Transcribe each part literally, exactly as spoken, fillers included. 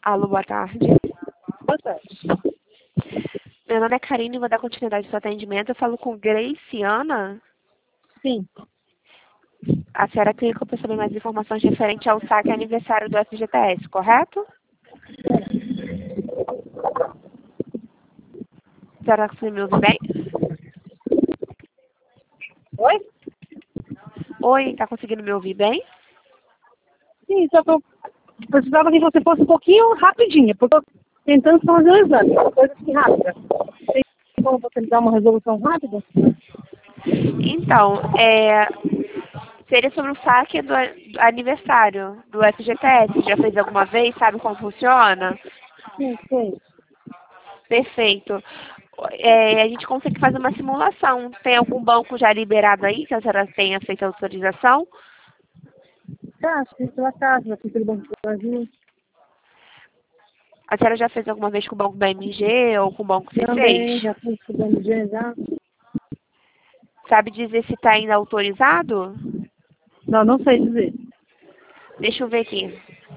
Alô, boa tarde. Boa tarde. Meu nome é Karine e vou dar continuidade ao seu atendimento. Eu falo com Graciana. Sim. A senhora clicou para saber mais informações referente ao saque aniversário do F G T S, correto? A senhora conseguiu me ouvir bem? Oi? Oi, está conseguindo me ouvir bem? Sim, só que eu precisava que você fosse um pouquinho rapidinha, porque eu tô tentando fazer o exame. Uma coisa assim rápida. Tem como você me dar uma resolução rápida? Então, é, seria sobre o saque do, do aniversário do F G T S. Já fez alguma vez? Sabe como funciona? Sim, sim. Perfeito. É, a gente consegue fazer uma simulação. Tem algum banco já liberado aí que a senhora tenha feito a autorização? Caixa, fiz pela Caixa, já fiz pelo Banco do Brasil. A senhora já fez alguma vez com o banco B M G ou com o banco C Também, seis? já fiz pelo B M G, já. Sabe dizer se está ainda autorizado? Não, não sei dizer. Deixa eu ver aqui.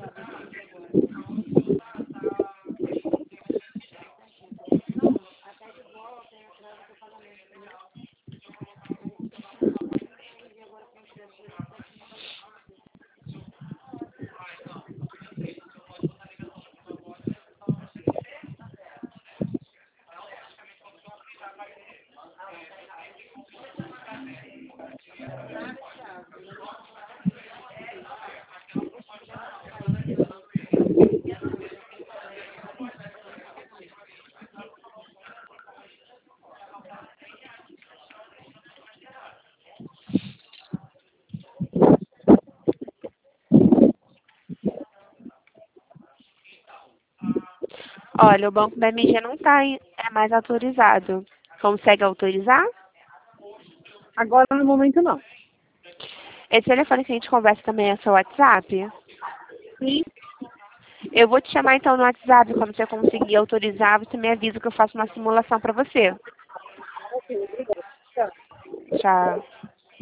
Olha, o banco B M G não está é mais autorizado. Consegue autorizar? Agora, no momento, não. Esse telefone que a gente conversa também é seu WhatsApp? Sim. Eu vou te chamar então no WhatsApp. Quando você conseguir autorizar, você me avisa que eu faço uma simulação para você. Ok, obrigada. Tchau. Tchau.